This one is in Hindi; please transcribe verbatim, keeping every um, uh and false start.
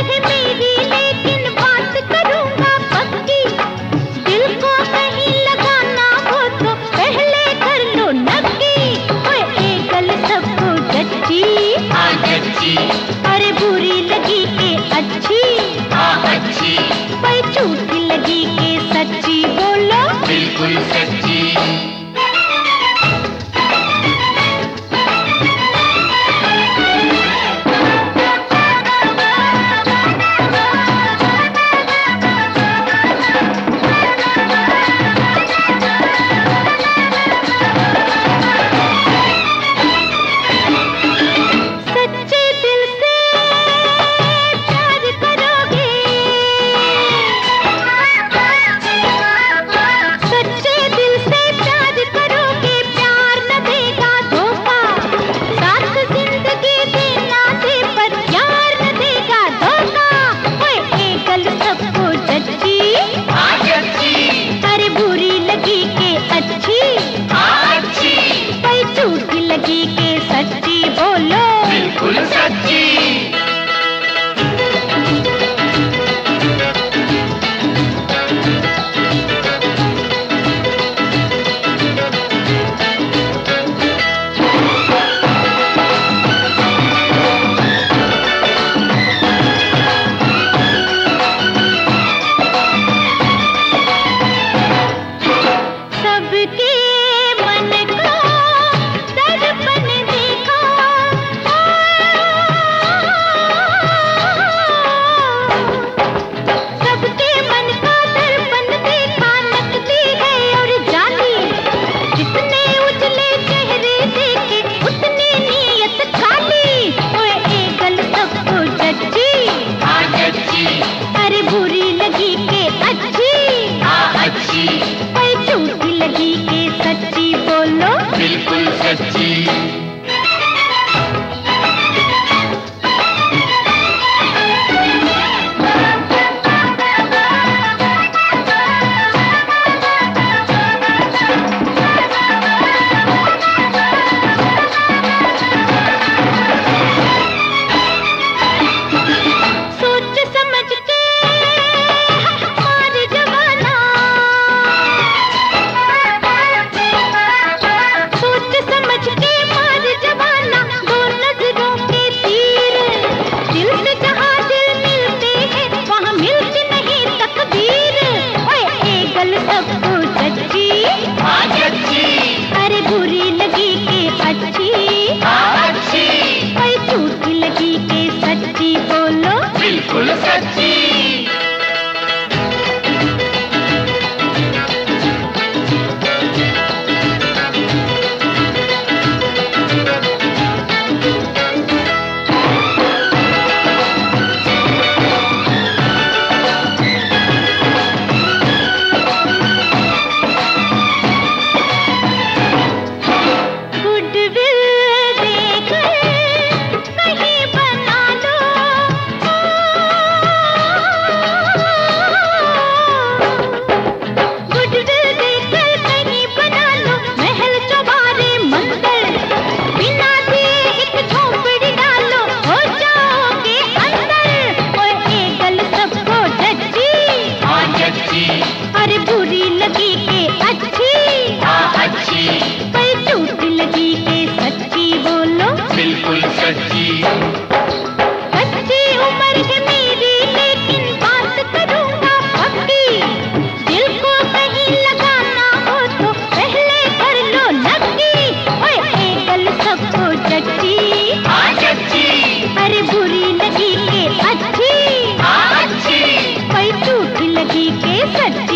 है मेरी लेकिन बात करूंगा पक्की। दिल को कहीं लगाना हो तो पहले कर लो नक्की। ओए एक गल सबको जच्ची, हाँ जच्ची, अरे बुरी लगी के अच्छी, हाँ अच्छी, भाई झूठी लगी के सच्ची बोलो, बिल्कुल सच्ची। सच्ची बोलो, बिल्कुल सच्ची। सबके मन को दर्पण देखा, सबके मन का दर्पण देखा, नकली है और जाली। जितने उजले चेहरे देखे उतनी नीयत खाली। ओए एक गल सबको जच्ची, हाँ जच्ची, अरे बुरी लगी के अच्छी, हाँ अच्छी, भाई झूठी लगी के सच्ची बोलो, बिल्कुल सच्ची। सोच समझ के हमारे जवाना, सोच समझ के मार जवाना, दो नजरों के तीर। दिल से जहाँ दिल मिलते हैं वहाँ मिलती नहीं तकदीर। ओए एक गल सबको जच्ची, हाँ जच्ची, अरे बुरी लगी के अच्छी, हाँ अच्छी, भाई झूठी लगी के सच्ची बोलो, बिल्कुल सच्ची। गुडविल देकर कहीं बना लो, गुडविल देकर कहीं बना लो, महल चौबारे मंदिर। बिना दिए एक झोंपड़ी डालो, हो जाओगे अंदर। ओए एक गल सबको जच्ची, हाँ जच्ची, अरे बुरी लगी के अच्छी, हाँ अच्छी, भाई झूठी लगी के सच्ची बोलो, बिल्कुल सच्ची। कच्ची उम्र है मेरी लेकिन बात करूंगा पक्की। दिल को कहीं लगाना हो तो पहले कर लो नक्की। ओए एक गल सबको जच्ची, हाँ जच्ची, अरे बुरी लगी के अच्छी, हाँ अच्छी, भाई झूठी लगी के सच्ची